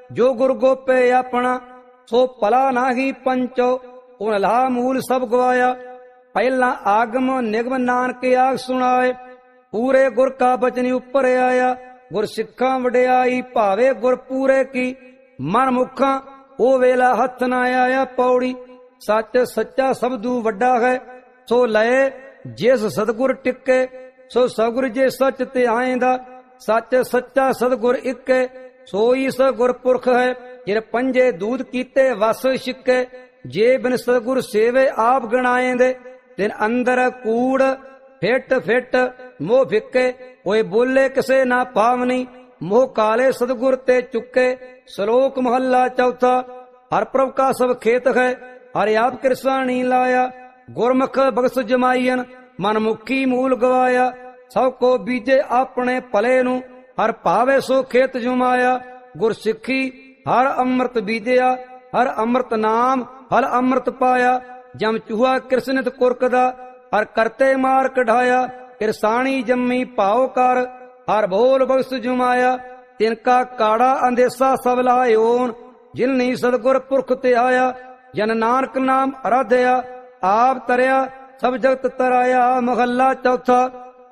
ਜੋ ਗੁਰ ਗੋਪੇ ਆਪਣਾ, ਸੋ ਭਲਾ ਨਾਹੀ ਪੰਚੋ, ਉਨ ਲਾ ਮੂਲ ਸਭ ਗਵਾਇਆ। ਪਹਿਲਾਂ ਆਗਮ ਨਿਗਮ ਨਾਨਕ ਆਗ ਸੁਣਾਏ, ਪੂਰੇ ਗੁਰ ਕਾ ਬਚਨੀ ਉੱਪਰ ਆਇਆ। ਗੁਰ ਸਿੱਖਾਂ ਵਡਿਆਈ ਭਾਵੇ ਗੁਰ ਪੂਰੇ ਕੀ, ਮਨ ਮੁਖਾਂ ਉਹ ਵੇਲਾ ਹੱਥ ਨਾ ਆਇਆ। ਪੌੜੀ ਸੱਚ ਸੱਚਾ ਸਬਦੂ ਵੱਡਾ ਹੈ, ਸੋ ਲਏ ਜਿਸ ਸਤਿਗੁਰ ਟਿੱਕੇ। ਸੋ ਸਤਿਗੁਰ ਜੇ ਸੱਚ ਤੇ ਆਏਂਦਾ, ਸੱਚ ਸੱਚਾ ਸਤਿਗੁਰ ਇੱਕੇ। ਸੋਈ ਸਤਿਗੁਰ ਪੁਰਖ ਹੈ, ਜਿਨ ਪੰਜੇ ਦੂਤ ਕੀਤੇ ਵਸ ਛਿੱਕੇ। ਜੇ ਬਿਨ ਸਤਿਗੁਰ ਸੇਵੇ ਆਪ ਗਣਾਏਂਦੇ, ਤਿਨ ਅੰਦਰ ਕੂੜ ਫਿੱਟ ਫਿੱਟ ਮੋਹ ਫਿੱਕੇ। ਓਏ ਬੋਲੇ ਕਿਸੇ ਨਾ ਪਾਵਨੀ, ਮੋਹ ਕਾਲੇ ਸਤਿਗੁਰ ਤੇ ਚੁੱਕੇ। ਸ਼ਲੋਕ ਮਹੱਲਾ ਚੌਥਾ। ਹਰ ਪ੍ਰਭ ਕਾ ਸਭ ਖੇਤ ਹੈ, ਹਰਿ ਆਪ ਕਿਰਸਾਣੀ ਲਾਇਆ। ਗੁਰਮੁਖ ਬਖਸ਼ ਜਮਾਈਨ, ਮਨ ਮੁਖੀ ਮੂਲ ਗਵਾਇਆ। ਸਭ ਕੋ ਬੀਜੇ ਆਪਣੇ ਭਲੇ ਨੂੰ, ਹਰ ਭਾਵੇ ਸੋ ਖੇਤ ਜੁਮਾਇਆ। ਗੁਰ ਸਿੱਖੀ ਹਰ ਅੰਮ੍ਰਿਤ ਬੀਜਿਆ, ਹਰ ਅੰਮ੍ਰਿਤ ਨਾਮ ਹਲ ਅੰਮ੍ਰਿਤ ਪਾਇਆ। ਜਮ ਚੂਹਾ ਕਿਰਸਨਿਤ ਕੁਰਕਦਾ, ਹਰ ਕਰਤੇ ਮਾਰ ਕਢਾਇਆ। ਕਿਰਸਾਣੀ ਜੰਮੀ ਭਾਉ ਕਰ, ਹਰ ਬੋਲ ਬਖਸ਼ ਜੁਮਾਇਆ। ਤਿਨਕਾ ਕਾੜਾ ਅੰਦੇਸਾ ਸਭ ਲਾਇਓਨ, ਜਿਨਨੀ ਸਤਿਗੁਰ ਪੁਰਖ ਤੇ ਆਇਆ। ਜਨ ਨਾਨਕ ਨਾਮ ਅਰਾਧਿਆ, ਆਪ ਤਰਿਆ ਸਭ ਜਗਤ ਤਰਾਇਆ। ਮਹੱਲਾ ਚੌਥਾ।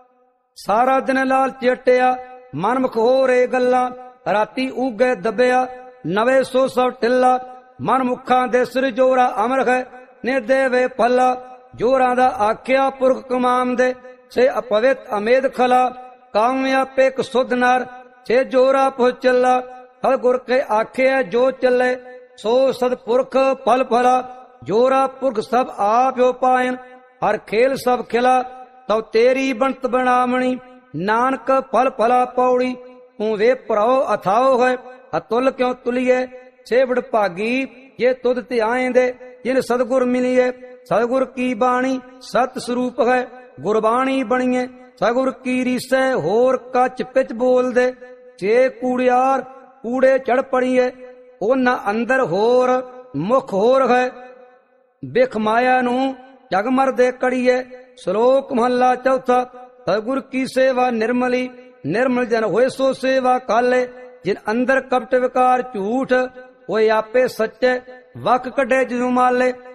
ਸਾਰਾ ਦਿਨ ਲਾਲ ਚੇਟਿਆ, ਮਨ ਮੁਖ ਹੋ ਰੇ ਗੱਲਾਂ। ਰਾਤੀ ਉਗੇ ਦਬਿਆ, ਨਵੇਂ ਸੋ ਸਭ ਢਿੱਲਾ। ਮਨ ਮੁਖਾਂ ਦੇ ਸਿਰ ਜੋਰਾ ਅਮਰ ਹੈ, ਨਿਰਦੇਵੇ ਫੱਲਾ। ਜੋਰਾਂ ਦਾ ਆਖਿਆ ਪੁਰਖ ਕਮਾਮ ਦੇ, ਸੇ ਅਪਵਿਤ ਅਮੇਦ ਖਲਾ। ਕਾਮਿਆਪੇ ਕ ਸੁਧ ਨਰ, ਸੇ ਜੋਰਾ ਪੁਹ ਚੱਲਾ। ਹਰ ਗੁਰ ਕੇ ਆਖਿਆ ਜੋ ਚੱਲੇ, ਸੋ ਸਤਪੁਰਖ ਫਲ ਫਲਾ। ਜੋਰਾ ਪੁਰਖ ਸਭ ਆਪਿਓ ਪਾਇਨ, ਹਰ ਖੇਲ ਸਭ ਖਿਲਾ। ਤਉ ਤੇਰੀ ਬਣਤ ਬਣਾਵਣੀ, ਨਾਨਕ ਫਲ ਫਲਾ। ਪੌੜੀ ਤੂੰ ਵੇ ਭਰਾਓ ਅਥਾਓ ਹੈ, ਅਤੁਲ ਕਿਉ ਤੁਲੀਏ। ਸੇਵੜ ਭਾਗੀ ਜੇ ਤੁਧ ਤੇ ਆਏਂਦੇ, ਜਿਨ ਸਤਿਗੁਰ ਮਿਲੀਏ। ਸਤਿਗੁਰ ਕੀ ਬਾਣੀ ਸਤ ਸਰੂਪ ਹੈ, ਗੁਰਬਾਣੀ ਬਣੀਏ। ਸਤਿਗੁਰ ਕੀ ਰੀਸੈ ਹੋਰ ਕੱਚ ਪਿਚ ਬੋਲਦੇ, ਜੇ ਕੂੜਿਆਰ ਕੂੜੇ ਚੜ ਪੜੀਏ। ਉਹਨਾਂ ਅੰਦਰ ਹੋਰ ਮੁਖ ਹੋਰ ਹੈ, ਬਿਖ ਮਾਇਆ ਨੂੰ ਜਗ ਮਰਦੇ ਕੜੀਏ। ਸ਼ਲੋਕ ਮਹੱਲਾ ਚੌਥਾ। ਸਤਿਗੁਰ ਕੀ ਸੇਵਾ ਨਿਰਮਲੀ, ਨਿਰਮਲ ਜਨ ਹੋਏ ਸੋ ਸੇਵਾ ਕਾਲੇ। ਜਿਨ ਅੰਦਰ ਕਪਟ ਵਿਕਾਰ ਝੂਠ, ਹੋਏ ਆਪੇ ਸੱਚੇ, ਵਕ ਕੱਢੇ ਜੁਮਾਲੇ।